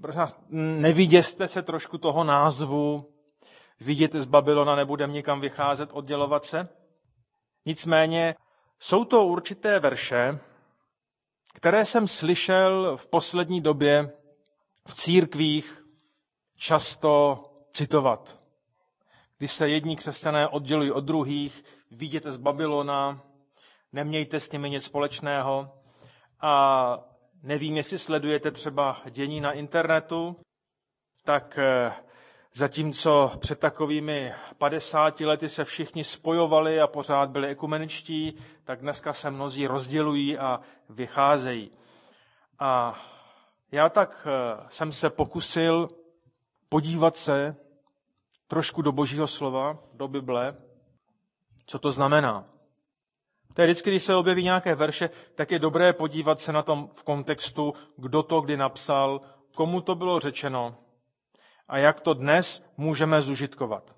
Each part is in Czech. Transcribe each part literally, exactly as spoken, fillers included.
Prosím vás, nevyděste se trošku toho názvu, vidět z Babylona, nebudeme nikam vycházet, oddělovat se. Nicméně jsou to určité verše, které jsem slyšel v poslední době v církvích často citovat. Když se jedni křesťané oddělují od druhých, viděte z Babylona, nemějte s nimi nic společného. A nevím, jestli sledujete třeba dění na internetu, tak zatímco před takovými padesáti lety se všichni spojovali a pořád byli ekumeničtí, tak dneska se mnozí rozdělují a vycházejí. A já tak jsem se pokusil podívat se trošku do Božího slova, do Bible, co to znamená. To je vždycky, když se objeví nějaké verše, tak je dobré podívat se na tom v kontextu, kdo to kdy napsal, komu to bylo řečeno a jak to dnes můžeme zužitkovat.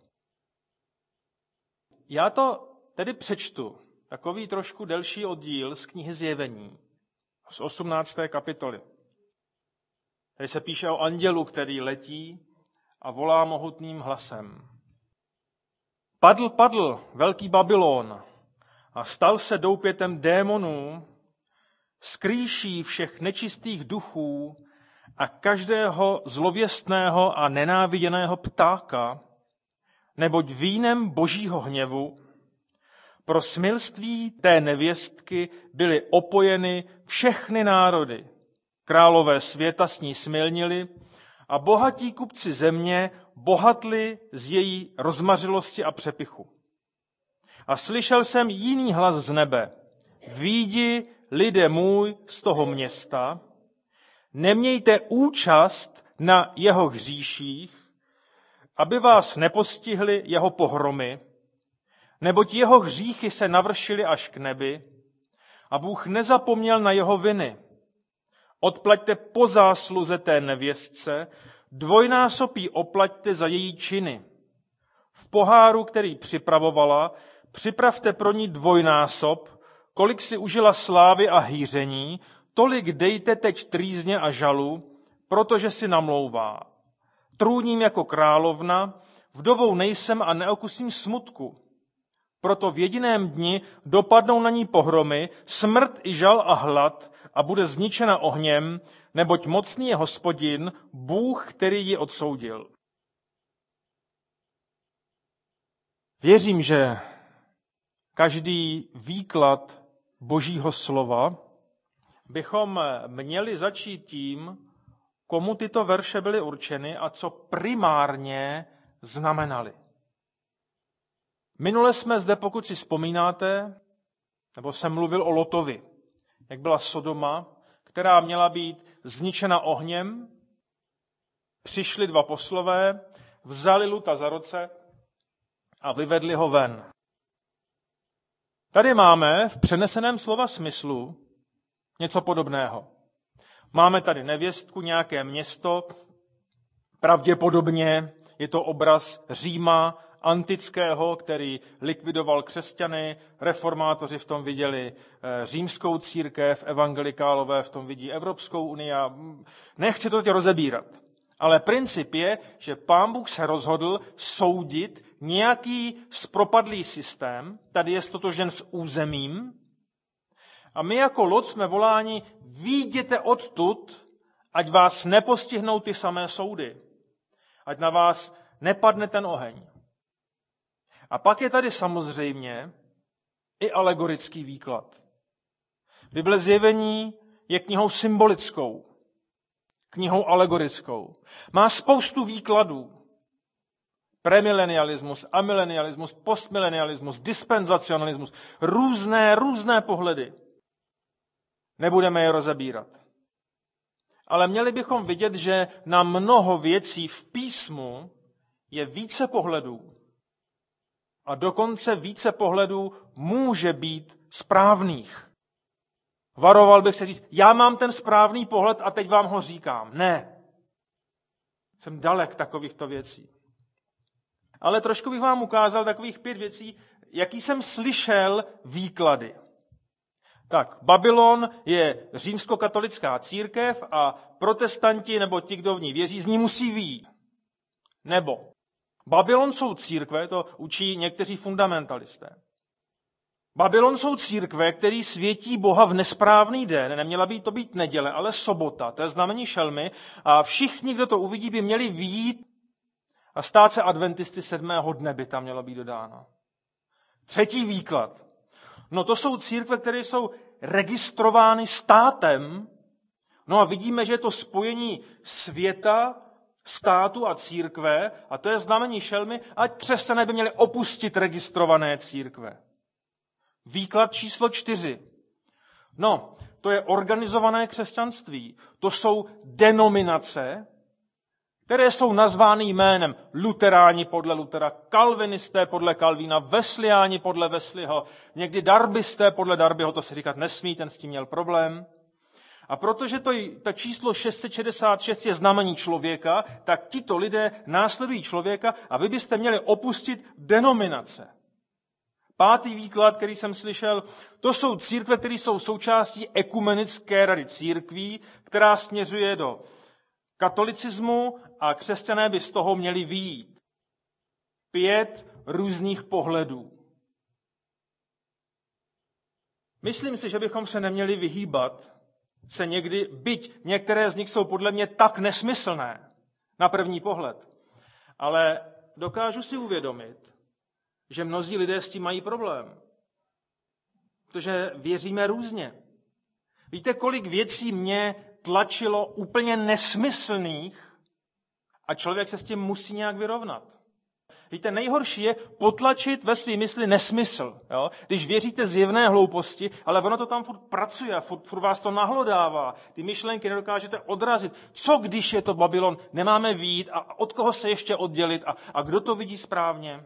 Já to tedy přečtu, takový trošku delší oddíl z knihy Zjevení, z osmnácté kapitoly. Tady se píše o andělu, který letí a volá mohutným hlasem. Padl, padl velký Babylon a stal se doupětem démonů, skrýší všech nečistých duchů a každého zlověstného a nenáviděného ptáka, neboť vínem Božího hněvu pro smilství té nevěstky byly opojeny všechny národy. Králové světa s ní smilnili a bohatí kupci země bohatli z její rozmařilosti a přepichu. A slyšel jsem jiný hlas z nebe. Výjdi, lidé můj, z toho města, nemějte účast na jeho hříších, aby vás nepostihly jeho pohromy, neboť jeho hříchy se navršily až k nebi a Bůh nezapomněl na jeho viny. Odplaťte po zásluze té nevěstce, dvojnásobí oplaťte za její činy. V poháru, který připravovala, připravte pro ní dvojnásob, kolik si užila slávy a hýření, tolik dejte teď trýzně a žalu, protože si namlouvá. Trůním jako královna, vdovou nejsem a neokusím smutku. Proto v jediném dni dopadnou na ní pohromy, smrt i žal a hlad a bude zničena ohněm, neboť mocný je Hospodin, Bůh, který ji odsoudil. Věřím, že každý výklad Božího slova bychom měli začít tím, komu tyto verše byly určeny a co primárně znamenaly. Minule jsme zde, pokud si vzpomínáte, nebo jsem mluvil o Lotovi, jak byla Sodoma, která měla být zničena ohněm, přišli dva poslové, vzali Luta za ruce a vyvedli ho ven. Tady máme v přeneseném slova smyslu něco podobného. Máme tady nevěstku, nějaké město, pravděpodobně je to obraz Říma antického, který likvidoval křesťany, reformátoři v tom viděli římskou církev, evangelikálové v tom vidí Evropskou unii a nechci to teď rozebírat. Ale princip je, že Pán Bůh se rozhodl soudit nějaký zpropadlý systém, tady je stotožněn s územím, a my jako Lot jsme voláni, výjděte odtud, ať vás nepostihnou ty samé soudy, ať na vás nepadne ten oheň. A pak je tady samozřejmě i alegorický výklad. Bible Zjevení je knihou symbolickou, knihou alegorickou. Má spoustu výkladů. Premilenialismus, amilenialismus, postmilenialismus, dispenzacionalismus, různé, různé pohledy. Nebudeme je rozebírat. Ale měli bychom vidět, že na mnoho věcí v písmu je více pohledů. A dokonce více pohledů může být správných. Varoval bych se říct, já mám ten správný pohled a teď vám ho říkám. Ne. Jsem dalek takovýchto věcí. Ale trošku bych vám ukázal takových pět věcí, jaký jsem slyšel výklady. Tak, Babylon je římskokatolická církev a protestanti nebo ti, kdo v ní věří, z ní musí vyjít. Nebo Babylon jsou církve, to učí někteří fundamentalisté. Babylon jsou církve, který světí Boha v nesprávný den. Neměla by to být neděle, ale sobota. To je znamení šelmy. A všichni, kdo to uvidí, by měli vyjít a stát se adventisty sedmého dne, by tam mělo být dodáno. Třetí výklad. No to jsou církve, které jsou registrovány státem. No a vidíme, že je to spojení světa, státu a církve, a to je znamení šelmy, ať křesťané by měli opustit registrované církve. Výklad číslo čtyři. No, to je organizované křesťanství. To jsou denominace, které jsou nazvány jménem luteráni podle Lutera, kalvinisté podle Kalvína, Weslejáni podle Wesleyho, někdy darbisté podle Darbyho, to se říkat nesmí, ten s tím měl problém. A protože to, to číslo šest set šedesát šest je znamení člověka, tak tito lidé následují člověka a vy byste měli opustit denominace. Pátý výklad, který jsem slyšel, to jsou církve, které jsou součástí ekumenické rady církví, která směřuje do katolicismu a křesťané by z toho měli vyjít. Pět různých pohledů. Myslím si, že bychom se neměli vyhýbat se někdy, byť některé z nich jsou podle mě tak nesmyslné na první pohled, ale dokážu si uvědomit, že mnozí lidé s tím mají problém. Protože věříme různě. Víte, kolik věcí mě tlačilo úplně nesmyslných a člověk se s tím musí nějak vyrovnat. Víte, nejhorší je potlačit ve své mysli nesmysl. Jo? Když věříte zjevné hlouposti, ale ono to tam furt pracuje, furt, furt vás to nahlodává. Ty myšlenky nedokážete odrazit. Co když je to Babylon? Nemáme vyjít a od koho se ještě oddělit a, a kdo to vidí správně?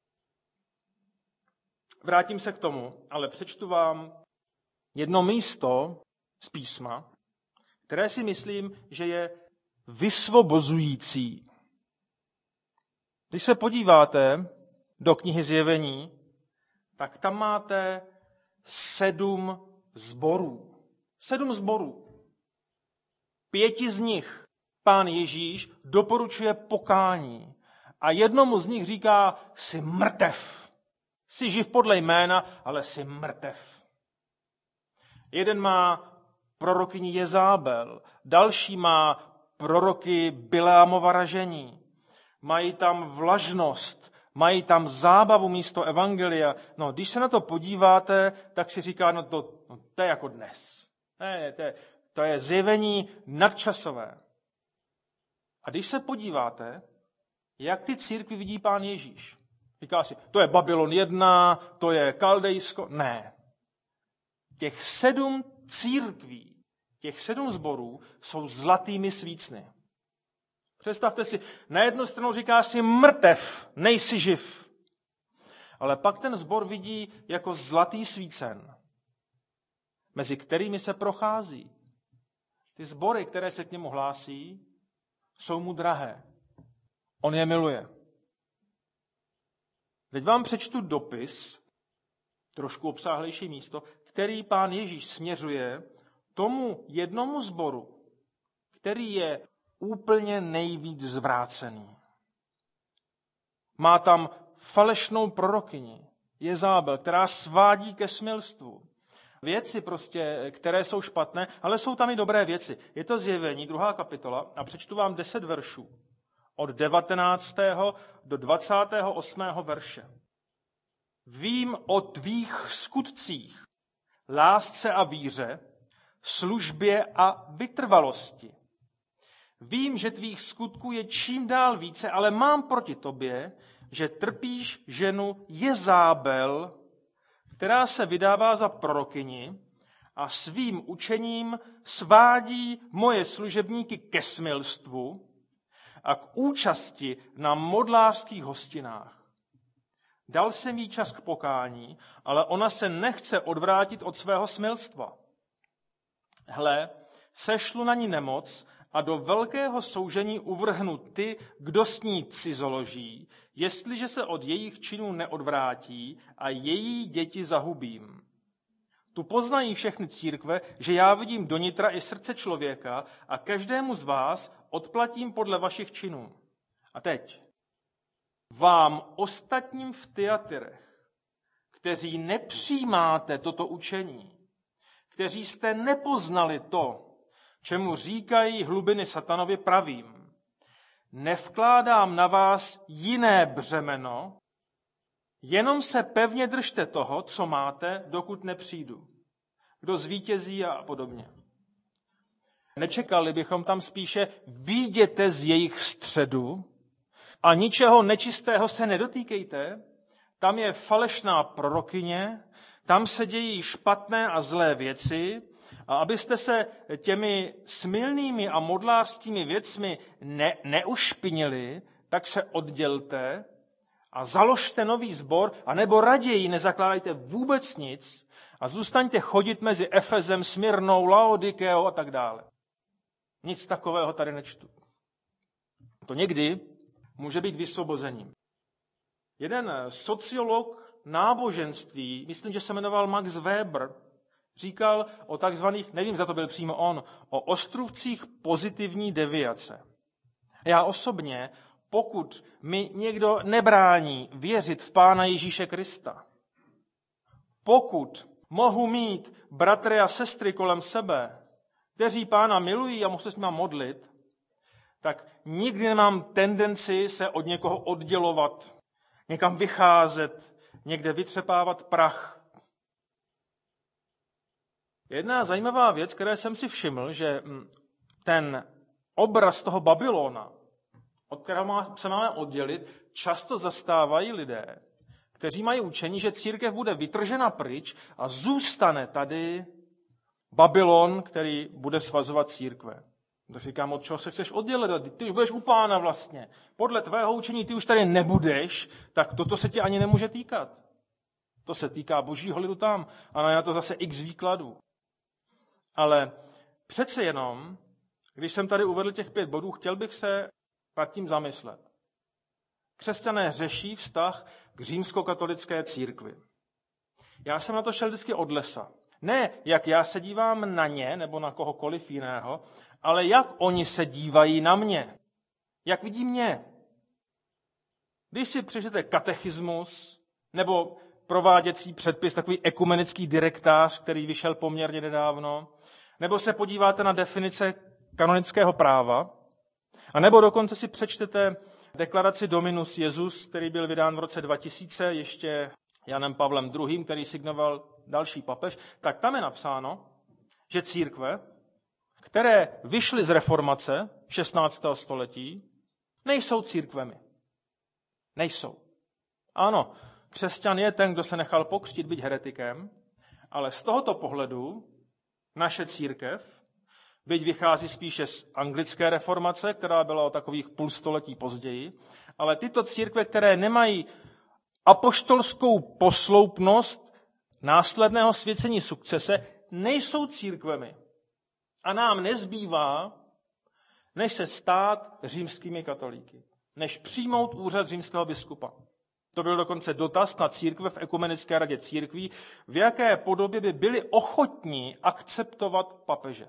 Vrátím se k tomu, ale přečtu vám jedno místo z písma, které si myslím, že je vysvobozující. Když se podíváte do knihy Zjevení, tak tam máte sedm sborů. Sedm sborů. Pěti z nich Pán Ježíš doporučuje pokání a jednomu z nich říká, jsi mrtev. Jsi živ podle jména, ale jsi mrtev. Jeden má prorokyni Jezábel, další má proroky Bileámova ražení. Mají tam vlažnost, mají tam zábavu místo evangelia. No, když se na to podíváte, tak si říká, no to, no, to je jako dnes. Ne, to, je, to je zjevení nadčasové. A když se podíváte, jak ty církvi vidí Pán Ježíš, říká si, to je Babylon jedna, to je Kaldejsko. Ne. Těch sedm církví, těch sedm sborů jsou zlatými svícny. Představte si, na jednu stranu říká si mrtev, nejsi živ. Ale pak ten sbor vidí jako zlatý svícen, mezi kterými se prochází. Ty sbory, které se k němu hlásí, jsou mu drahé. On je miluje. Teď vám přečtu dopis, trošku obsáhlejší místo, který Pán Ježíš směřuje tomu jednomu sboru, který je úplně nejvíc zvrácený. Má tam falešnou prorokyni, Jezábel, která svádí ke smilstvu. Věci prostě, které jsou špatné, ale jsou tam i dobré věci. Je to Zjevení, druhá kapitola, a přečtu vám deset veršů. Od devatenáctého do dvacátého osmého verše. Vím o tvých skutcích, lásce a víře, službě a vytrvalosti. Vím, že tvých skutků je čím dál více, ale mám proti tobě, že trpíš ženu Jezábel, která se vydává za prorokyni a svým učením svádí moje služebníky ke smilstvu a k účasti na modlářských hostinách. Dal jsem jí čas k pokání, ale ona se nechce odvrátit od svého smilstva. Hle, sešlu na ní nemoc a do velkého soužení uvrhnu ty, kdo s ní cizoloží, jestliže se od jejich činů neodvrátí a její děti zahubím. Tu poznají všechny církve, že já vidím do nitra i srdce člověka a každému z vás odplatím podle vašich činů. A teď. Vám ostatním v Tyatyrech, kteří nepřijímáte toto učení, kteří jste nepoznali to, čemu říkají hlubiny satanově, pravím, nevkládám na vás jiné břemeno, jenom se pevně držte toho, co máte, dokud nepřijdu. Kdo zvítězí a podobně. Nečekali bychom tam spíše, vyjděte z jejich středu a ničeho nečistého se nedotýkejte. Tam je falešná prorokyně, tam se dějí špatné a zlé věci a abyste se těmi smilnými a modlářskými věcmi ne, neušpinili, tak se oddělte a založte nový sbor, anebo raději nezakládejte vůbec nic a zůstaňte chodit mezi Efezem, Smyrnou, Laodikeou a tak dále. Nic takového tady nečtu. To někdy může být vysvobozením. Jeden sociolog náboženství, myslím, že se jmenoval Max Weber, říkal o takzvaných, nevím, za to byl přímo on, o ostrůvcích pozitivní deviace. Já osobně, pokud mi někdo nebrání věřit v Pána Ježíše Krista, pokud mohu mít bratry a sestry kolem sebe, kteří Pána milují a mohu se s nimi modlit, tak nikdy nemám tendenci se od někoho oddělovat, někam vycházet, někde vytřepávat prach. Jedna zajímavá věc, které jsem si všiml, že ten obraz toho Babylona, od kterého se máme oddělit, často zastávají lidé, kteří mají učení, že církev bude vytržena pryč a zůstane tady Babylon, který bude svazovat církve. Tak říkám, od čeho se chceš oddělit? Ty už budeš u Pána vlastně. Podle tvého učení ty už tady nebudeš, tak toto se tě ani nemůže týkat. To se týká božího lidu tam. A na to zase x výkladů. Ale přece jenom, když jsem tady uvedl těch pět bodů, chtěl bych se nad tím zamyslet. Křesťané řeší vztah k římskokatolické církvi. Já jsem na to šel vždycky od lesa. Ne, jak já se dívám na ně, nebo na kohokoliv jiného, ale jak oni se dívají na mě. Jak vidí mě. Když si přečtete katechismus, nebo prováděcí předpis, takový ekumenický direktář, který vyšel poměrně nedávno, nebo se podíváte na definice kanonického práva, a nebo dokonce si přečtete deklaraci Dominus Jesus, který byl vydán v roce dva tisíce, ještě Janem Pavlem druhým, který signoval další papež, tak tam je napsáno, že církve, které vyšly z reformace šestnáctého století, nejsou církvemi. Nejsou. Ano, křesťan je ten, kdo se nechal pokřtít, být heretikem, ale z tohoto pohledu naše církev, byť vychází spíše z anglické reformace, která byla o takových půl století později, ale tyto církve, které nemají apoštolskou posloupnost následného svěcení sukcese, nejsou církvemi. A nám nezbývá, než se stát římskými katolíky, než přijmout úřad římského biskupa. To byl dokonce dotaz na církve v Ekumenické radě církví, v jaké podobě by byli ochotní akceptovat papeže.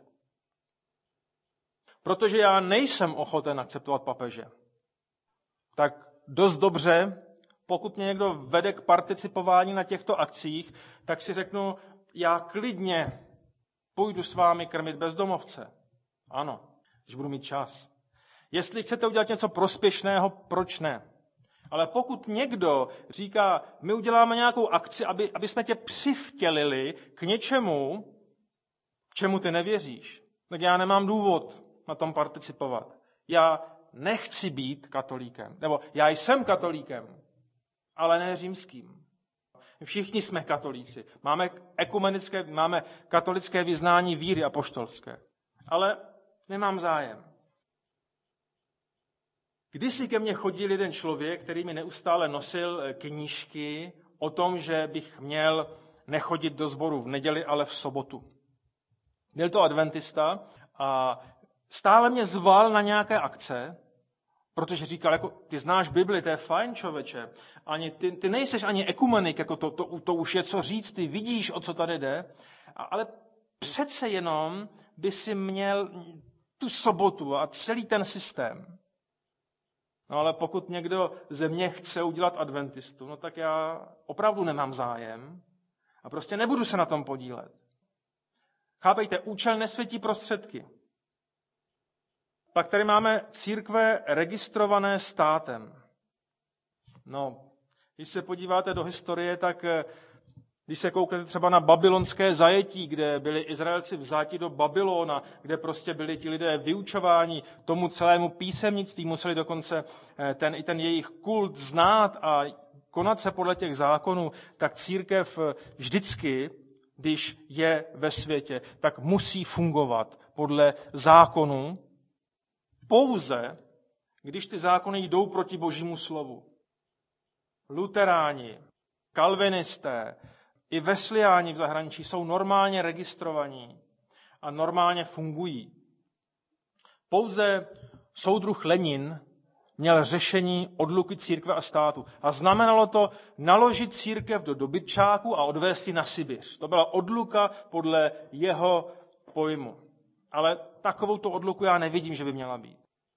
Protože já nejsem ochoten akceptovat papeže, tak dost dobře, pokud mě někdo vede k participování na těchto akcích, tak si řeknu, já klidně půjdu s vámi krmit bezdomovce. Ano, když budu mít čas. Jestli chcete udělat něco prospěšného, proč ne? Ale pokud někdo říká, my uděláme nějakou akci, aby, aby jsme tě přivtělili k něčemu, čemu ty nevěříš, tak já nemám důvod na tom participovat. Já nechci být katolíkem. Nebo já jsem katolíkem, ale ne římským. Všichni jsme katolíci. Máme ekumenické, máme katolické vyznání víry apoštolské. Ale nemám zájem. Kdysi ke mně chodil jeden člověk, který mi neustále nosil knížky o tom, že bych měl nechodit do sboru v neděli, ale v sobotu. Byl to adventista a stále mě zval na nějaké akce Protože říkal, jako, ty znáš Bibli, to je fajn, člověče. Ani, ty, ty nejseš ani ekumenik, jako to, to, to už je co říct, ty vidíš, o co tady jde. A, ale přece jenom by si měl tu sobotu a celý ten systém. No ale pokud někdo ze mě chce udělat adventistu, no tak já opravdu nemám zájem a prostě nebudu se na tom podílet. Chápejte, účel nesvětí prostředky. Pak tady máme církve registrované státem. No, když se podíváte do historie, tak když se kouknete třeba na babylonské zajetí, kde byli Izraelci vzáti do Babylona, kde prostě byli ti lidé vyučováni tomu celému písemnictví, museli dokonce ten, i ten jejich kult znát a konat se podle těch zákonů, tak církev vždycky, když je ve světě, tak musí fungovat podle zákonů, pouze, když ty zákony jdou proti Božímu slovu. Luteráni, kalvinisté, i vesliáni v zahraničí jsou normálně registrovaní a normálně fungují. Pouze soudruh Lenin měl řešení odluky církve a státu. A znamenalo to naložit církev do dobytčáku a odvést ji na Sibiř. To byla odluka podle jeho pojmu. Ale takovou tu odluku já nevidím, že by měla být.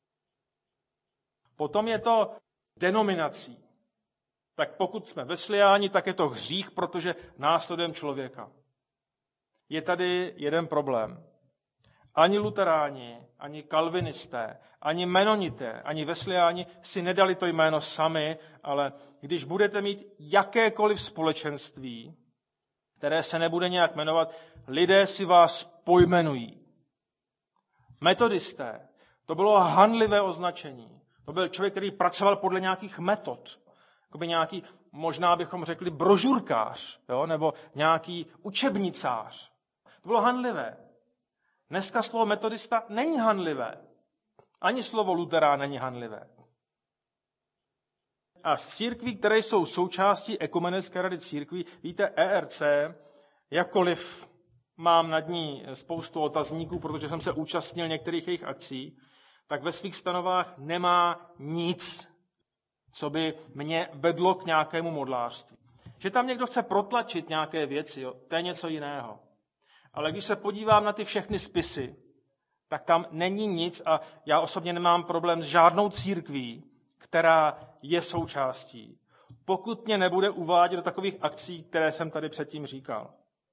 Potom je to denominací. Tak pokud jsme vesliáni, tak je to hřích, protože následujeme člověka. Je tady jeden problém. Ani luteráni, ani kalvinisté, ani menonité, ani vesliáni si nedali to jméno sami, ale když budete mít jakékoliv společenství, které se nebude nějak jmenovat, lidé si vás pojmenují. Metodisté, to bylo hanlivé označení. To byl člověk, který pracoval podle nějakých metod. Jakoby nějaký, možná bychom řekli, brožurkář, jo? Nebo nějaký učebnicář. To bylo hanlivé. Dneska slovo metodista není hanlivé. Ani slovo luterán není hanlivé. A z církví, které jsou součástí Ekumenické rady církví, víte, E R C, jakkoliv mám nad ní spoustu otazníků, protože jsem se účastnil některých jejich akcí, tak ve svých stanovách nemá nic, co by mě vedlo k nějakému modlářství. Že tam někdo chce protlačit nějaké věci, jo, to je něco jiného. Ale když se podívám na ty všechny spisy, tak tam není nic a já osobně nemám problém s žádnou církví, která je součástí, pokud mě nebude uvádět do takových akcí, které jsem tady předtím říkal.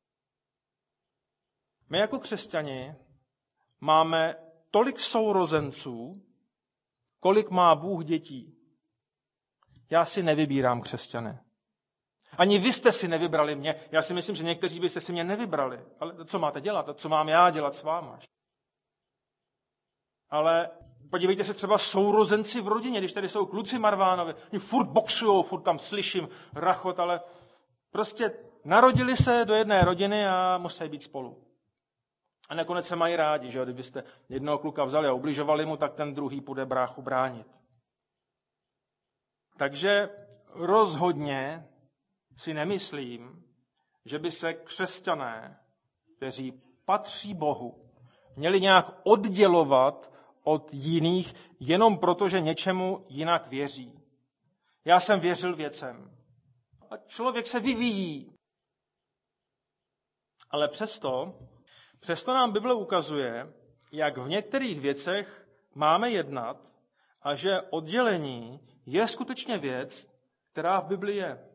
My jako křesťani máme tolik sourozenců, kolik má Bůh dětí. Já si nevybírám křesťany. Ani vy jste si nevybrali mě. Já si myslím, že někteří byste si mě nevybrali. Ale co máte dělat? Co mám já dělat s váma? Ale podívejte se třeba sourozenci v rodině, když tady jsou kluci Marvánovi. Oni furt boxujou, furt tam slyším rachot, ale prostě narodili se do jedné rodiny a musí být spolu. A nakonec se mají rádi, že kdybyste jednoho kluka vzali a ubližovali mu, tak ten druhý půjde bráchu bránit. Takže rozhodně si nemyslím, že by se křesťané, kteří patří Bohu, měli nějak oddělovat od jiných jenom proto, že něčemu jinak věří. Já jsem věřil věcem. A člověk se vyvíjí. Ale přesto, přesto nám Bible ukazuje, jak v některých věcech máme jednat a že oddělení je skutečně věc, která v Bibli je.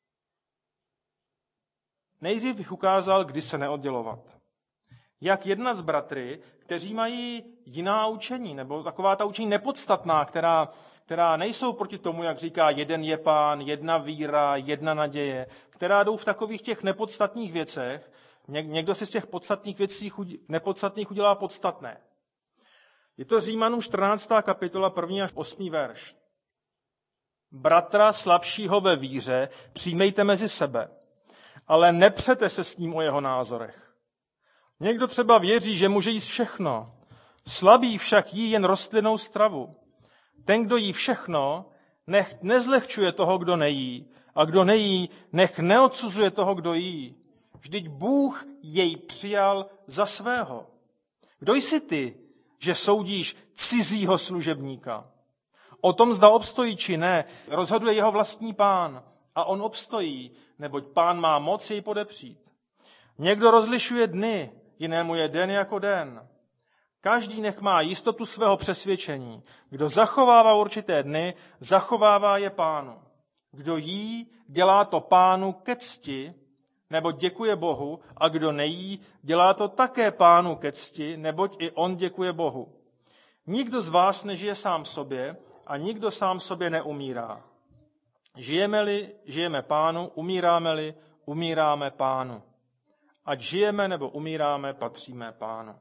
Nejdřív bych ukázal, kdy se neoddělovat. Jak jednat s bratry, kteří mají jiná učení, nebo taková ta učení nepodstatná, která, která nejsou proti tomu, jak říká jeden je Pán, jedna víra, jedna naděje, která jdou v takových těch nepodstatných věcech. Někdo si z těch podstatných věcí nepodstatných udělá podstatné. Je to Římanům čtrnáctá kapitola, první až osmý verš. Bratra slabšího ve víře přijmejte mezi sebe, ale nepřete se s ním o jeho názorech. Někdo třeba věří, že může jíst všechno, slabý však jí jen rostlinnou stravu. Ten, kdo jí všechno, nech nezlehčuje toho, kdo nejí, a kdo nejí, nech neodsuzuje toho, kdo jí. Vždyť Bůh jej přijal za svého. Kdo jsi ty, že soudíš cizího služebníka? O tom, zda obstojí či ne, rozhoduje jeho vlastní Pán. A on obstojí, neboť Pán má moc jej podepřít. Někdo rozlišuje dny, jinému je den jako den. Každý nech má jistotu svého přesvědčení. Kdo zachovává určité dny, zachovává je Pánu. Kdo jí, dělá to Pánu ke cti, neboť děkuje Bohu, a kdo nejí, dělá to také Pánu ke cti, neboť i on děkuje Bohu. Nikdo z vás nežije sám sobě a nikdo sám sobě neumírá. Žijeme-li, žijeme Pánu, umíráme-li, umíráme Pánu. Ať žijeme nebo umíráme, patříme Pánu.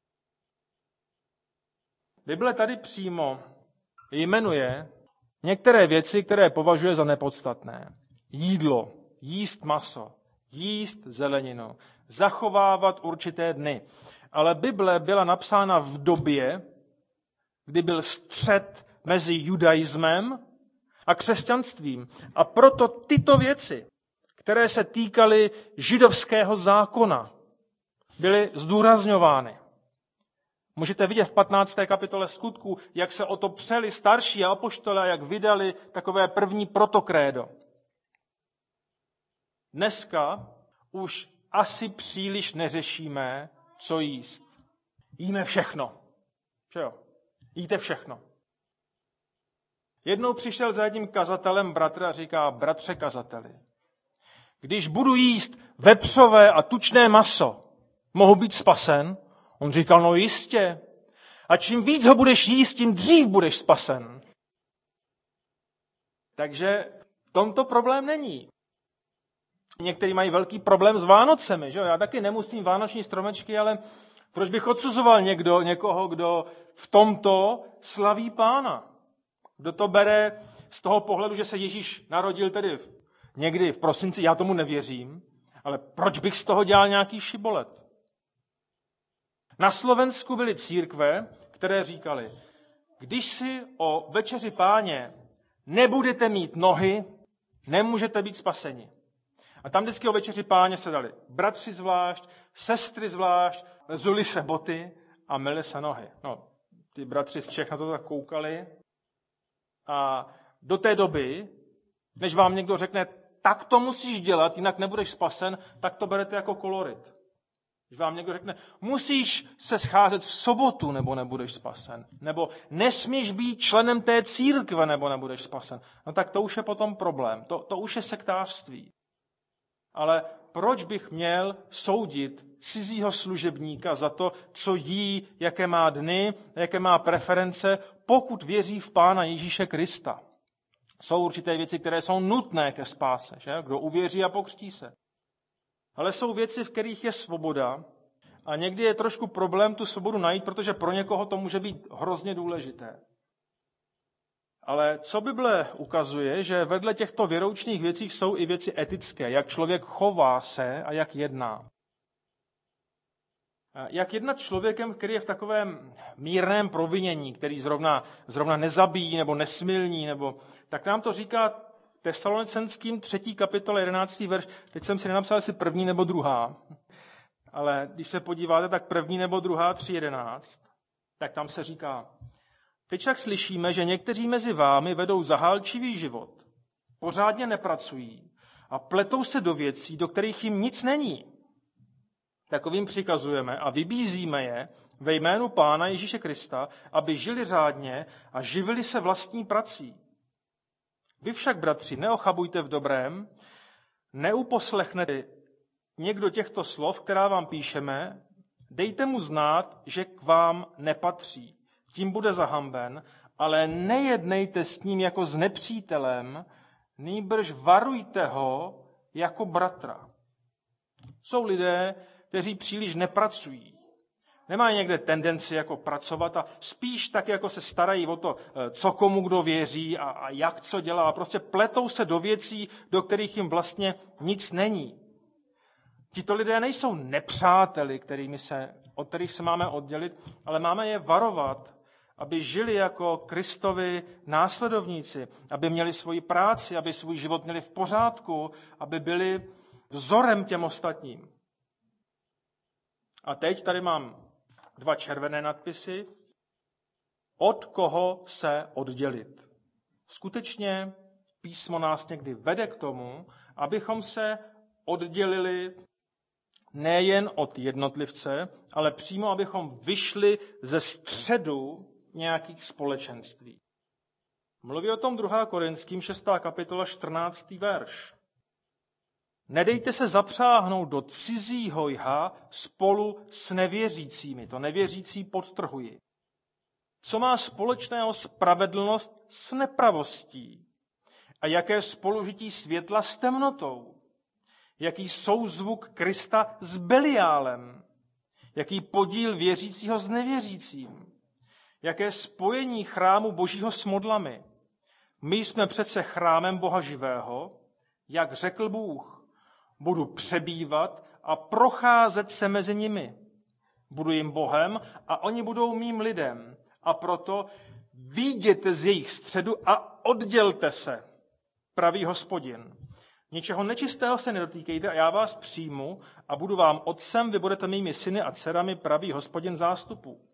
Bible tady přímo jmenuje některé věci, které považuje za nepodstatné. Jídlo, jíst maso, jíst zeleninu, zachovávat určité dny. Ale Bible byla napsána v době, kdy byl střet mezi judaismem a křesťanstvím. A proto tyto věci, které se týkaly židovského zákona, byly zdůrazňovány. Můžete vidět v patnácté kapitole Skutků, jak se o to přeli starší a apoštolé, jak vydali takové první protokrédo. Dneska už asi příliš neřešíme, co jíst. Jíme všechno. Že jo? Jíte všechno. Jednou přišel za jedním kazatelem bratr a říká: bratře kazateli, když budu jíst vepřové a tučné maso, mohu být spasen? On říkal: no jistě. A čím víc ho budeš jíst, tím dřív budeš spasen. Takže v tomto problém není. Někteří mají velký problém s Vánocemi. Že? Já taky nemusím vánoční stromečky, ale proč bych odsuzoval někdo, někoho, kdo v tomto slaví Pána? Kdo to bere z toho pohledu, že se Ježíš narodil tedy někdy v prosinci, já tomu nevěřím, ale proč bych z toho dělal nějaký šibolet? Na Slovensku byly církve, které říkaly: když si o večeři Páně nebudete mít nohy, nemůžete být spaseni. A tam vždycky o večeři Páně se dali bratři zvlášť, sestry zvlášť, zuli se boty a myli se nohy. No, ty bratři z Čech na to tak koukali. A do té doby, než vám někdo řekne, tak to musíš dělat, jinak nebudeš spasen, tak to berete jako kolorit. Když vám někdo řekne, musíš se scházet v sobotu, nebo nebudeš spasen. Nebo nesmíš být členem té církve, nebo nebudeš spasen. No tak to už je potom problém. To, to už je sektářství. Ale proč bych měl soudit cizího služebníka za to, co jí, jaké má dny, jaké má preference, pokud věří v Pána Ježíše Krista? Jsou určité věci, které jsou nutné ke spáse. Že? Kdo uvěří a pokřtí se. Ale jsou věci, v kterých je svoboda a někdy je trošku problém tu svobodu najít, protože pro někoho to může být hrozně důležité. Ale co Bible ukazuje, že vedle těchto věroučných věcí jsou i věci etické, jak člověk chová se a jak jedná. Jak jednat člověkem, který je v takovém mírném provinění, který zrovna, zrovna nezabíjí nebo nesmilní, nebo, tak nám to říká Tesalonicenským třetí kapitole jedenáctý verš. Teď jsem si nenapsal, jestli první nebo druhá, ale když se podíváte, tak první nebo druhá tři jedenáct, tak tam se říká: teď však slyšíme, že někteří mezi vámi vedou zahálčivý život, pořádně nepracují a pletou se do věcí, do kterých jim nic není. Takovým přikazujeme a vybízíme je ve jménu Pána Ježíše Krista, aby žili řádně a živili se vlastní prací. Vy však, bratři, neochabujte v dobrém, neuposlechnete někdo těchto slov, která vám píšeme, dejte mu znát, že k vám nepatří. Tím bude zahamben, ale nejednejte s ním jako s nepřítelem, nýbrž varujte ho jako bratra. Jsou lidé, kteří příliš nepracují. Nemají někde tendenci jako pracovat a spíš tak, jako se starají o to, co komu kdo věří a, a jak co dělá. Prostě pletou se do věcí, do kterých jim vlastně nic není. Tito lidé nejsou nepřáteli, kterými se, od kterých se máme oddělit, ale máme je varovat, aby žili jako Kristovi následovníci, aby měli svoji práci, aby svůj život měli v pořádku, aby byli vzorem těm ostatním. A teď tady mám dva červené nadpisy. Od koho se oddělit? Skutečně písmo nás někdy vede k tomu, abychom se oddělili nejen od jednotlivce, ale přímo abychom vyšli ze středu nějakých společenství. Mluví o tom druhá Korinským šestá kapitola čtrnáctý verš. Nedejte se zapřáhnout do cizího jha spolu s nevěřícími. To nevěřící podtrhuji. Co má společného spravedlnost s nepravostí? A jaké spolužití světla s temnotou? Jaký souzvuk Krista s Beliálem? Jaký podíl věřícího s nevěřícím? Jaké spojení chrámu Božího s modlami? My jsme přece chrámem Boha živého, jak řekl Bůh. Budu přebývat a procházet se mezi nimi. Budu jim Bohem a oni budou mým lidem. A proto vyjděte z jejich středu a oddělte se, pravý Hospodin. Ničeho nečistého se nedotýkejte a já vás přijmu a budu vám otcem, vy budete mými syny a dcerami, pravý Hospodin zástupů.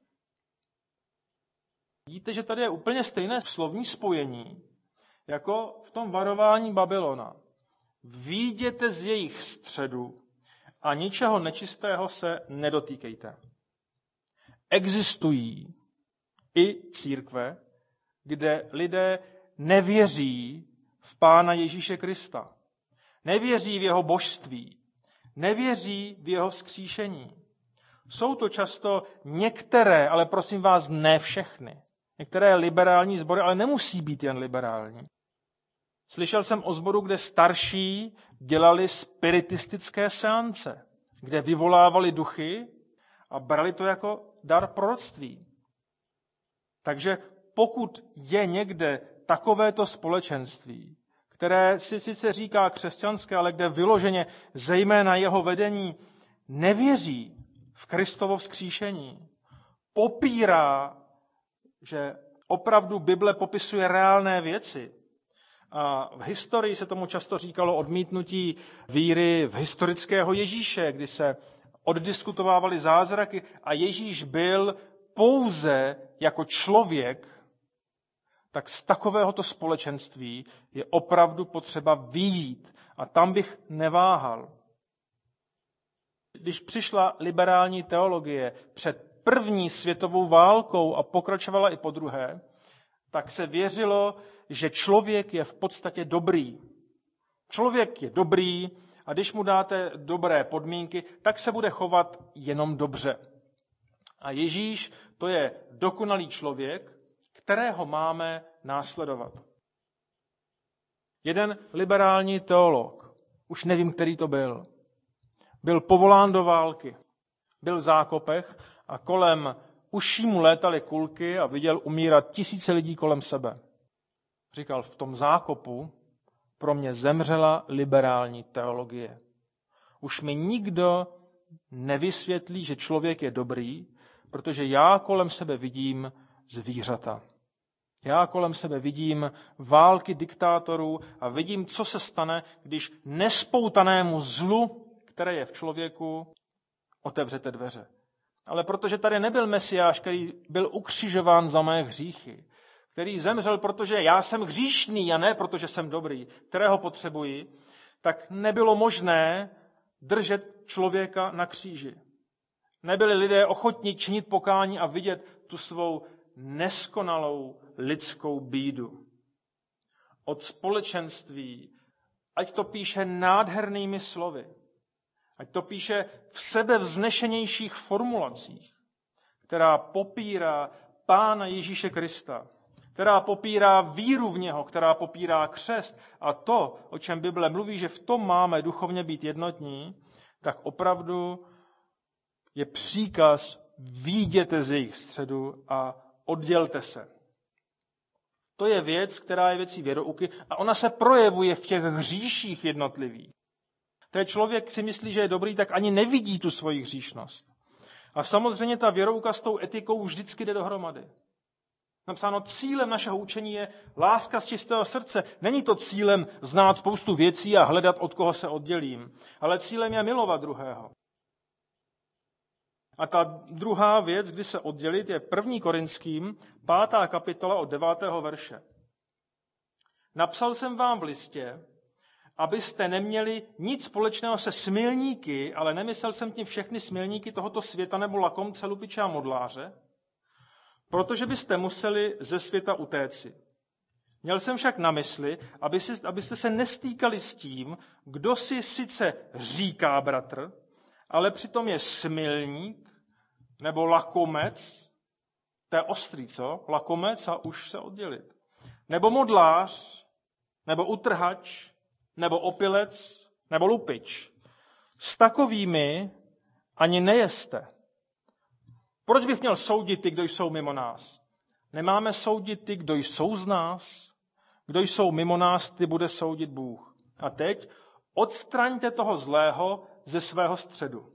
Vidíte, že tady je úplně stejné slovní spojení, jako v tom varování Babylona. Vyjděte z jejich středu a ničeho nečistého se nedotýkejte. Existují i církve, kde lidé nevěří v Pána Ježíše Krista. Nevěří v jeho božství. Nevěří v jeho vzkříšení. Jsou to často některé, ale prosím vás, ne všechny. Některé liberální sbory, ale nemusí být jen liberální. Slyšel jsem o sboru, kde starší dělali spiritistické seance, kde vyvolávali duchy a brali to jako dar proroctví. Takže pokud je někde takovéto společenství, které si sice říká křesťanské, ale kde vyloženě zejména jeho vedení nevěří v Kristovo vzkříšení, popírá, že opravdu Bible popisuje reálné věci. A v historii se tomu často říkalo odmítnutí víry v historického Ježíše, kdy se oddiskutovávaly zázraky a Ježíš byl pouze jako člověk, tak z takovéhoto společenství je opravdu potřeba vyjít. A tam bych neváhal. Když přišla liberální teologie před první světovou válkou a pokračovala i po druhé, tak se věřilo, že člověk je v podstatě dobrý. Člověk je dobrý a když mu dáte dobré podmínky, tak se bude chovat jenom dobře. A Ježíš to je dokonalý člověk, kterého máme následovat. Jeden liberální teolog, už nevím, který to byl, byl povolán do války, byl v zákopech a kolem uší mu létaly kulky a viděl umírat tisíce lidí kolem sebe. Říkal, v tom zákopu pro mě zemřela liberální teologie. Už mi nikdo nevysvětlí, že člověk je dobrý, protože já kolem sebe vidím zvířata. Já kolem sebe vidím války diktátorů a vidím, co se stane, když nespoutanému zlu, které je v člověku, otevřete dveře. Ale protože tady nebyl Mesiáš, který byl ukřižován za mé hříchy, který zemřel, protože já jsem hříšný a ne protože jsem dobrý, kterého potřebuji, tak nebylo možné držet člověka na kříži. Nebyli lidé ochotní činit pokání a vidět tu svou neskonalou lidskou bídu. Od společenství, ať to píše nádhernými slovy, ať to píše v sebevznešenějších formulacích, která popírá Pána Ježíše Krista, která popírá víru v něho, která popírá křest a to, o čem Bible mluví, že v tom máme duchovně být jednotní, tak opravdu je příkaz vyjděte z jejich středu a oddělte se. To je věc, která je věcí věrouky a ona se projevuje v těch hříších jednotlivých. Ten člověk si myslí, že je dobrý, tak ani nevidí tu svoji hříšnost. A samozřejmě ta věrouka s tou etikou vždycky jde dohromady. Napsáno, cílem našeho učení je láska z čistého srdce. Není to cílem znát spoustu věcí a hledat, od koho se oddělím. Ale cílem je milovat druhého. A ta druhá věc, kdy se oddělit, je první Korinským, pátá kapitola od devátého verše. Napsal jsem vám v listě, abyste neměli nic společného se smilníky, ale nemyslel jsem tím všechny smilníky tohoto světa nebo lakomce, lupiče a modláře, protože byste museli ze světa utéci. Měl jsem však na mysli, aby si, abyste se nestýkali s tím, kdo si sice říká bratr, ale přitom je smilník nebo lakomec, to je ostrý, co? Lakomec a už se oddělit. Nebo modlář, nebo utrhač, nebo opilec, nebo lupič. S takovými ani nejeste. Proč bych měl soudit ty, kdo jsou mimo nás? Nemáme soudit ty, kdo jsou z nás? Kdo jsou mimo nás, ty bude soudit Bůh. A teď odstraňte toho zlého ze svého středu.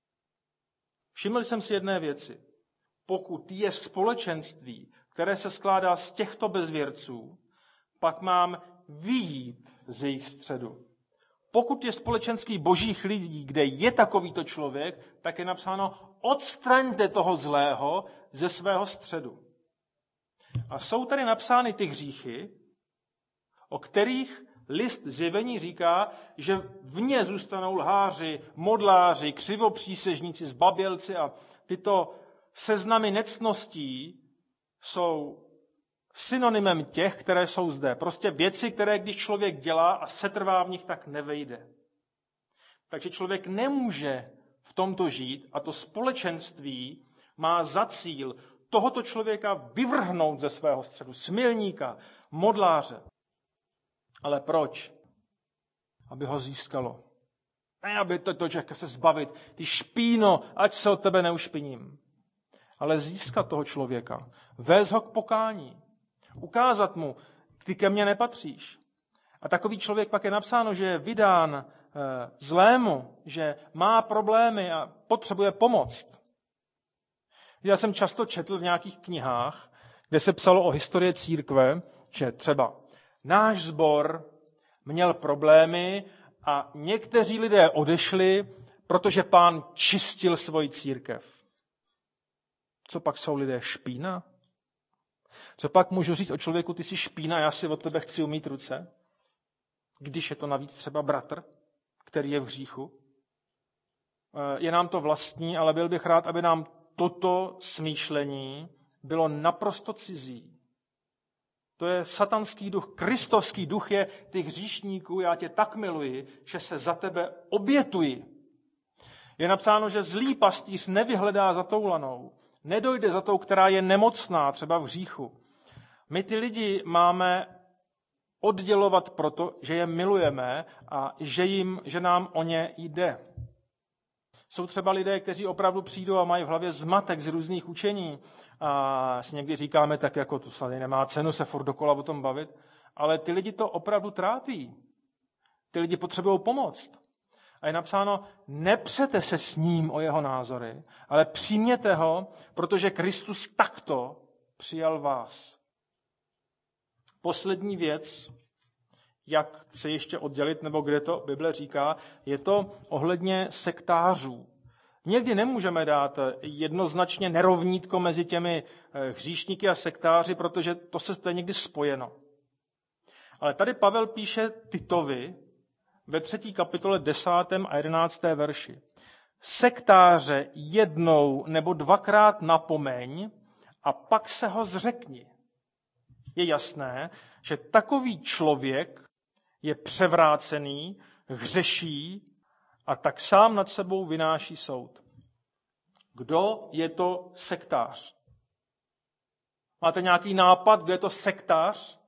Všiml jsem si jedné věci. Pokud je společenství, které se skládá z těchto bezvěrců, pak mám vyjít z jejich středu. Pokud je společenství božích lidí, kde je takovýto člověk, tak je napsáno odstraňte toho zlého ze svého středu. A jsou tady napsány ty hříchy, o kterých list Zjevení říká, že v ně zůstanou lháři, modláři, křivopřísežníci, zbabělci a tyto seznamy nectností jsou synonymem těch, které jsou zde. Prostě věci, které když člověk dělá a setrvá v nich, tak nevejde. Takže člověk nemůže v tomto žít a to společenství má za cíl tohoto člověka vyvrhnout ze svého středu, smilníka, modláře. Ale proč? Aby ho získalo. Ne, aby to, to člověka se zbavit. Ty špíno, ať se od tebe neušpiním. Ale získat toho člověka. Vést ho k pokání. Ukázat mu, ty ke mně nepatříš. A takový člověk pak je napsáno, že je vydán e, zlému, že má problémy a potřebuje pomoc. Já jsem často četl v nějakých knihách, kde se psalo o historii církve, že třeba náš sbor měl problémy a někteří lidé odešli, protože Pán čistil svoji církev. Co pak jsou lidé špína? Co pak můžu říct o člověku, ty jsi špína, já si od tebe chci umýt ruce? Když je to navíc třeba bratr, který je v hříchu. Je nám to vlastní, ale byl bych rád, aby nám toto smýšlení bylo naprosto cizí. To je satanský duch, kristovský duch je těch hříšníků, já tě tak miluji, že se za tebe obětuji. Je napsáno, že zlý pastýř nevyhledá za toulanou, nedojde za tou, která je nemocná, třeba v hříchu. My ty lidi máme oddělovat proto, že je milujeme a že, jim, že nám o ně jde. Jsou třeba lidé, kteří opravdu přijdou a mají v hlavě zmatek z různých učení a si někdy říkáme tak, jako to snad nemá cenu se furt dokola o tom bavit, ale ty lidi to opravdu trápí. Ty lidi potřebují pomoc. A je napsáno, nepřete se s ním o jeho názory, ale přijměte ho, protože Kristus takto přijal vás. Poslední věc, jak se ještě oddělit, nebo kde to Bible říká, je to ohledně sektářů. Někdy nemůžeme dát jednoznačně nerovnítko mezi těmi hříšníky a sektáři, protože to se to je někdy spojeno. Ale tady Pavel píše Titovi ve třetí kapitole desátém a jedenáctém verši. Sektáře jednou nebo dvakrát napomeň a pak se ho zřekni. Je jasné, že takový člověk je převrácený, hřeší a tak sám nad sebou vynáší soud. Kdo je to sektář? Máte nějaký nápad, kdo je to sektář?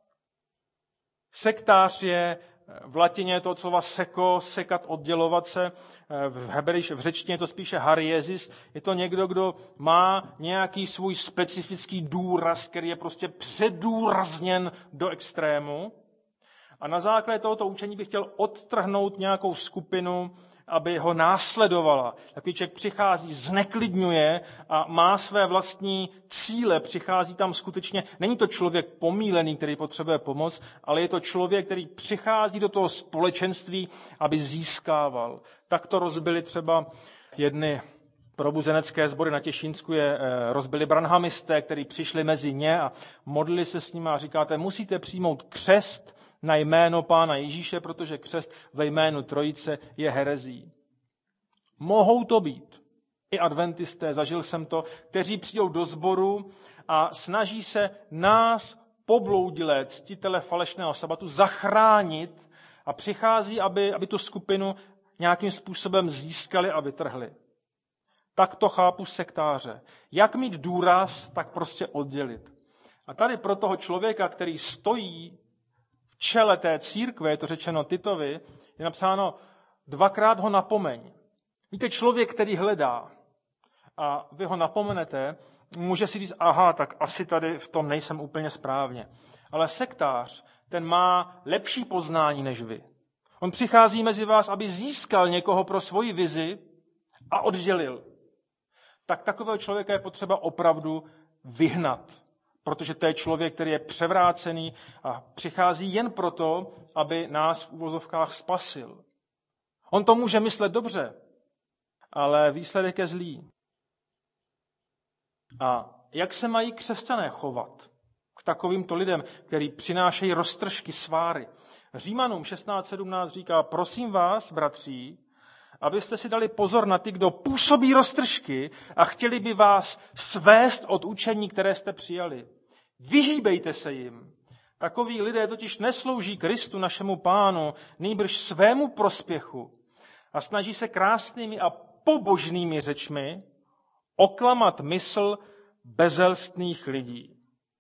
Sektář je v latině je to od slova seko, sekat, oddělovat se. V hebrejš, v řečtině je to spíše hariezis. Je to někdo, kdo má nějaký svůj specifický důraz, který je prostě předůrazněn do extrému. A na základě tohoto učení bych chtěl odtrhnout nějakou skupinu, aby ho následovala. Takový člověk přichází, zneklidňuje a má své vlastní cíle. Přichází tam skutečně, není to člověk pomílený, který potřebuje pomoc, ale je to člověk, který přichází do toho společenství, aby získával. Tak to rozbili třeba jedny probuzenecké sbory na Těšínsku, je rozbili branhamisté, kteří přišli mezi ně a modlili se s nimi a říkáte, musíte přijmout křest na jméno Pána Ježíše, protože křest ve jménu Trojice je herezí. Mohou to být i adventisté, zažil jsem to, kteří přijdou do sboru a snaží se nás, pobloudilé ctitele falešného sabatu, zachránit a přichází, aby, aby tu skupinu nějakým způsobem získali a vytrhli. Tak to chápu sektáře. Jak mít důraz, tak prostě oddělit. A tady pro toho člověka, který stojí v čele té církve, je to řečeno Titovi, je napsáno, dvakrát ho napomeň. Víte, člověk, který hledá a vy ho napomenete, může si říct, aha, tak asi tady v tom nejsem úplně správně. Ale sektář, ten má lepší poznání než vy. On přichází mezi vás, aby získal někoho pro svoji vizi a oddělil. Tak takového člověka je potřeba opravdu vyhnat. Protože to je člověk, který je převrácený a přichází jen proto, aby nás v uvozovkách spasil. On to může myslet dobře, ale výsledek je zlý. A jak se mají křesťané chovat k takovýmto lidem, který přinášejí roztržky, sváry? Římanům šestnáct sedmnáct říká, prosím vás, bratří, abyste si dali pozor na ty, kdo působí roztržky a chtěli by vás svést od učení, které jste přijali. Vyhýbejte se jim. Takoví lidé totiž neslouží Kristu, našemu Pánu, nýbrž svému prospěchu a snaží se krásnými a pobožnými řečmi oklamat mysl bezelstných lidí.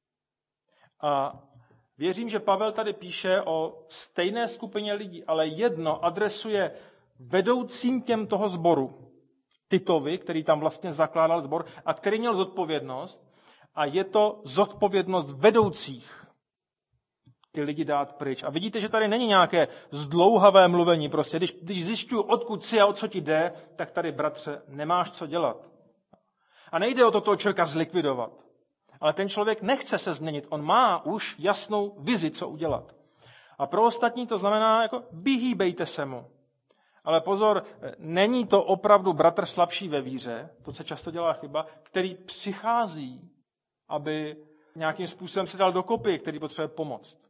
A věřím, že Pavel tady píše o stejné skupině lidí, ale jedno adresuje vedoucím těm toho sboru, Titovi, který tam vlastně zakládal sbor a který měl zodpovědnost, a je to zodpovědnost vedoucích ty lidi dát pryč. A vidíte, že tady není nějaké zdlouhavé mluvení. Prostě, když, když zjišťuju, odkud jsi a o co ti jde, tak tady, bratře, nemáš co dělat. A nejde o to toho člověka zlikvidovat. Ale ten člověk nechce se změnit. On má už jasnou vizi, co udělat. A pro ostatní to znamená, jako vyhýbejte se mu. Ale pozor, není to opravdu bratr slabší ve víře, to se často dělá chyba, který přichází, aby nějakým způsobem se dal dokopy, který potřebuje pomoct.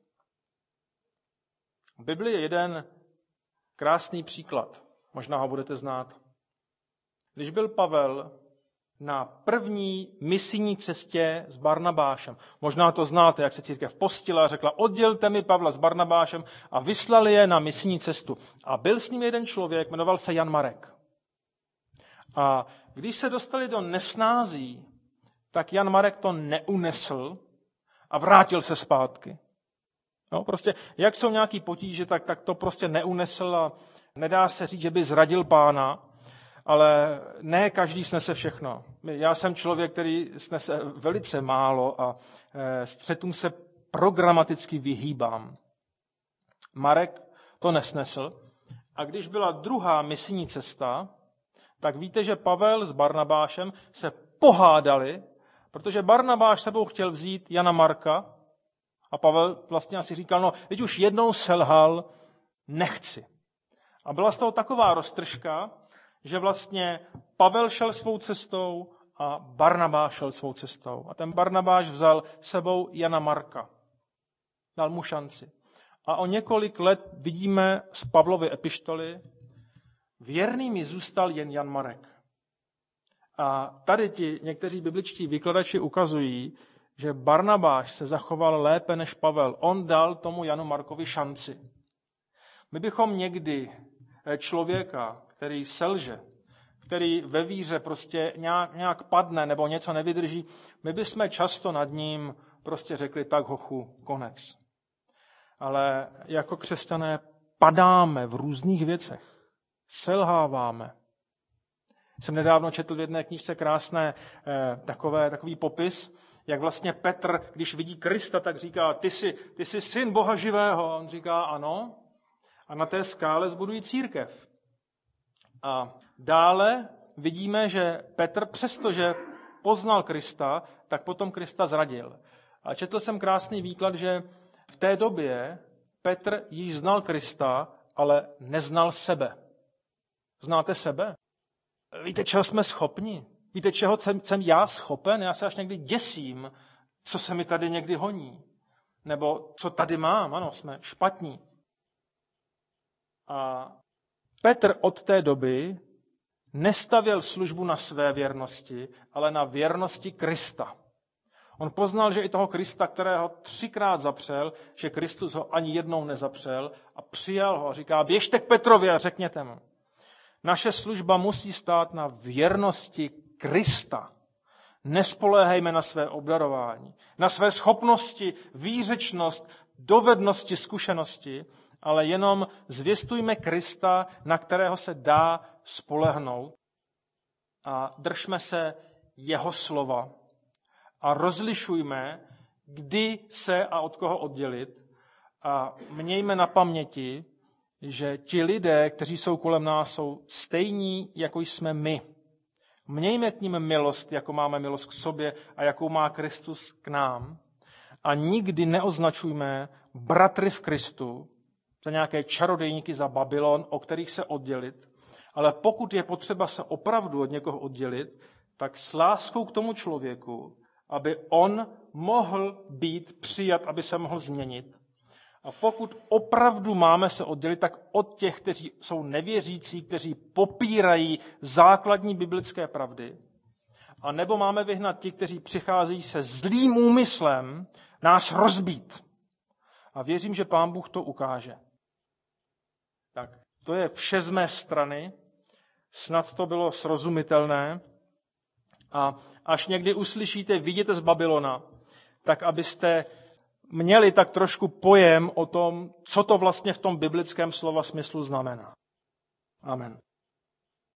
V Biblii je jeden krásný příklad, možná ho budete znát. Když byl Pavel na první misijní cestě s Barnabášem, možná to znáte, jak se církev postila a řekla, oddělte mi Pavla s Barnabášem a vyslali je na misijní cestu. A byl s ním jeden člověk, jmenoval se Jan Marek. A když se dostali do nesnází, tak Jan Marek to neunesl a vrátil se zpátky. No, prostě, jak jsou nějaký potíže, tak, tak to prostě neunesl a nedá se říct, že by zradil Pána, ale ne každý snese všechno. Já jsem člověk, který snese velice málo a střetům se programaticky vyhýbám. Marek to nesnesl a když byla druhá misijní cesta, tak víte, že Pavel s Barnabášem se pohádali, protože Barnabáš sebou chtěl vzít Jana Marka a Pavel vlastně asi říkal, no, teď už jednou selhal, nechci. A byla z toho taková roztržka, že vlastně Pavel šel svou cestou a Barnabáš šel svou cestou. A ten Barnabáš vzal sebou Jana Marka. Dal mu šanci. A o několik let vidíme z Pavlovy epištoly, věrnými zůstal jen Jan Marek. A tady ti někteří bibličtí vykladači ukazují, že Barnabáš se zachoval lépe než Pavel. On dal tomu Janu Markovi šanci. My bychom někdy člověka, který selže, který ve víře prostě nějak, nějak padne nebo něco nevydrží, my bychom často nad ním prostě řekli, tak hochu, konec. Ale jako křesťané padáme v různých věcech. Selháváme. Jsem nedávno četl v jedné knížce krásné eh, takové, takový popis, jak vlastně Petr, když vidí Krista, tak říká, ty jsi, ty jsi syn Boha živého. A on říká, ano. A na té skále zbudují církev. A dále vidíme, že Petr, přestože poznal Krista, tak potom Krista zradil. A četl jsem krásný výklad, že v té době Petr již znal Krista, ale neznal sebe. Znáte sebe? Víte, čeho jsme schopni? Víte, čeho jsem, jsem já schopen? Já se až někdy děsím, co se mi tady někdy honí. Nebo co tady mám, ano, jsme špatní. A Petr od té doby nestavěl službu na své věrnosti, ale na věrnosti Krista. On poznal, že i toho Krista, kterého třikrát zapřel, že Kristus ho ani jednou nezapřel a přijal ho a říká, běžte k Petrovi a řekněte mu. Naše služba musí stát na věrnosti Krista. Nespoléhejme na své obdarování, na své schopnosti, výřečnost, dovednosti, zkušenosti, ale jenom zvěstujme Krista, na kterého se dá spolehnout a držme se jeho slova a rozlišujme, kdy se a od koho oddělit a mějme na paměti, že ti lidé, kteří jsou kolem nás, jsou stejní, jako jsme my. Mějme k nim milost, jako máme milost k sobě a jakou má Kristus k nám. A nikdy neoznačujme bratry v Kristu za nějaké čarodejníky za Babylon, o kterých se oddělit. Ale pokud je potřeba se opravdu od někoho oddělit, tak s láskou k tomu člověku, aby on mohl být přijat, aby se mohl změnit. A pokud opravdu máme se oddělit, tak od těch, kteří jsou nevěřící, kteří popírají základní biblické pravdy, a nebo máme vyhnat ti, kteří přicházejí se zlým úmyslem nás rozbít. A věřím, že Pán Bůh to ukáže. Tak, to je vše z mé strany. Snad to bylo srozumitelné. A až někdy uslyšíte, viděte z Babylona, tak abyste měli tak trošku pojem o tom, co to vlastně v tom biblickém slova smyslu znamená. Amen.